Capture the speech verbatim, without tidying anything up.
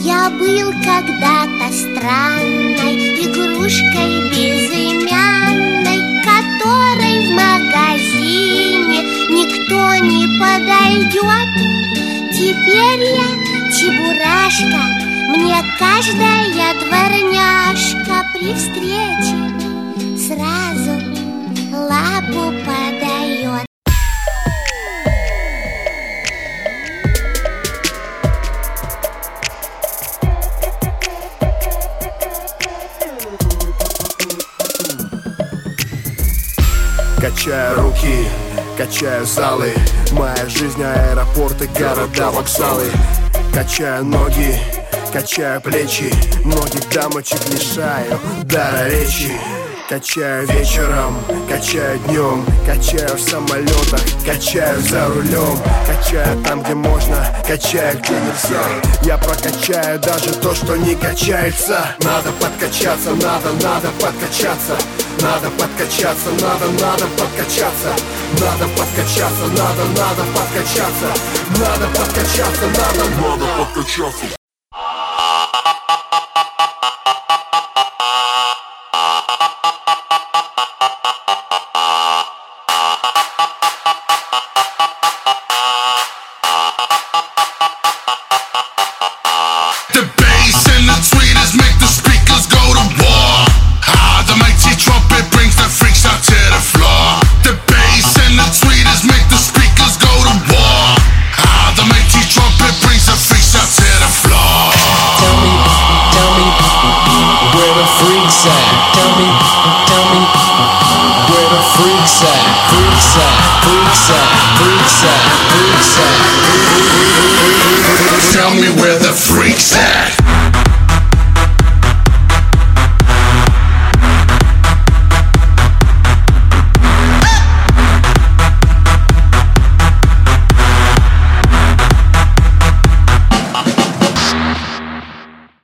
Я был когда-то странной игрушкой безымянной, которой в магазине никто не подойдет. Теперь я чебурашка, мне каждая дворняжка при встрече сразу лапу подает. Качаю руки, качаю залы, моя жизнь аэропорты, города, вокзалы. Качаю ноги, качаю плечи, многих дамочек лишаю дара речи. Качаю вечером, качаю днем, качаю в самолетах, качаю за рулем. Качаю там, где можно, качаю, где нельзя. Я прокачаю даже то, что не качается. Надо подкачаться, надо, надо подкачаться. Надо подкачаться, надо, надо подкачаться. Надо подкачаться, надо, надо подкачаться. Надо подкачаться, надо, надо подкачаться. Tell me where the freaks at.